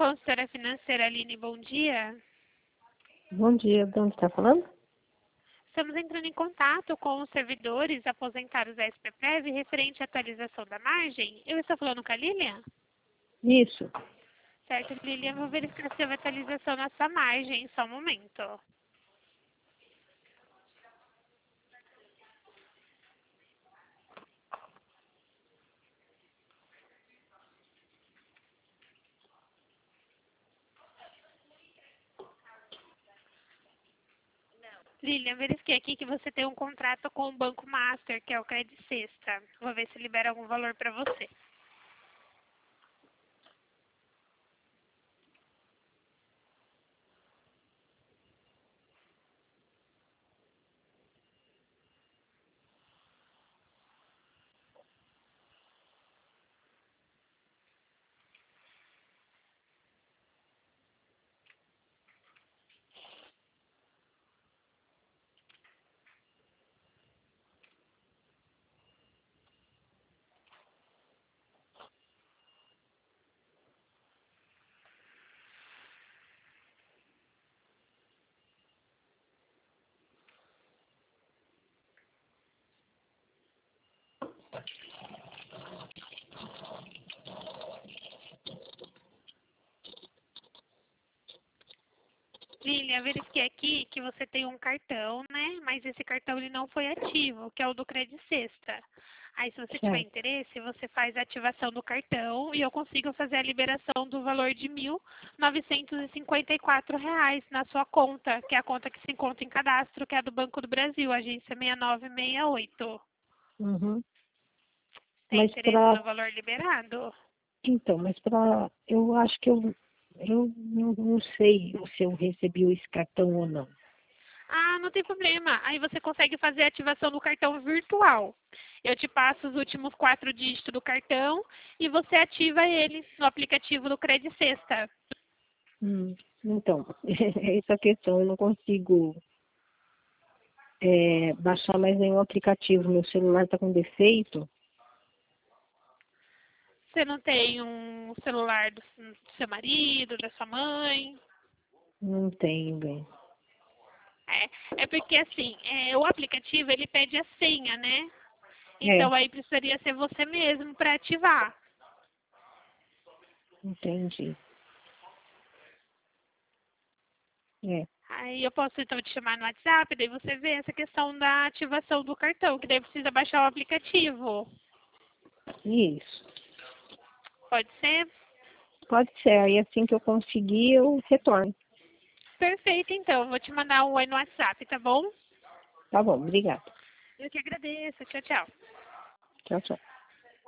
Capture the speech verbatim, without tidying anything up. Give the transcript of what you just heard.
consultora financeira Aline, bom dia. Bom dia, de onde está falando? Estamos entrando em contato com os servidores aposentados da S P Prev referente à atualização da margem. Eu estou falando com a Lilian? Isso. Certo, Lilian, vou verificar se houve atualização na sua margem, só um momento. Lilian, verifiquei aqui que você tem um contrato com o Banco Master, que é o Credit Sexta. Vou ver se libera algum valor para você. Lilian, verifiquei aqui que você tem um cartão, né? Mas esse cartão ele não foi ativo, que é o do Credit Sexta. Aí, se você tiver Certo. interesse, você faz a ativação do cartão e eu consigo fazer a liberação do valor de mil novecentos e cinquenta e quatro reais na sua conta, que é a conta que se encontra em cadastro, que é a do Banco do Brasil, agência seis nove seis oito. Uhum. Tem Mas interesse para... no valor liberado? Então, mas para... Eu acho que eu... Eu não, não sei se eu recebi esse cartão ou não. Ah, não tem problema. Aí você consegue fazer a ativação do cartão virtual. Eu te passo os últimos quatro dígitos do cartão e você ativa ele no aplicativo do Credit Sexta. Hum. Então, essa é questão. Eu não consigo é, baixar mais nenhum aplicativo. Meu celular está com defeito. Você não tem um celular do seu marido, da sua mãe? Não tenho, bem. É, é porque assim, é, o aplicativo ele pede a senha, né? É, Então aí precisaria ser você mesmo para ativar. entendi. É, Aí eu posso então te chamar no WhatsApp, daí você vê essa questão da ativação do cartão, que daí precisa baixar o aplicativo. isso. Pode ser? Pode ser. Aí assim que eu conseguir, eu retorno. Perfeito, então. Vou te mandar um oi no WhatsApp, tá bom? Tá bom, obrigada. Eu que agradeço. Tchau, tchau. Tchau, tchau.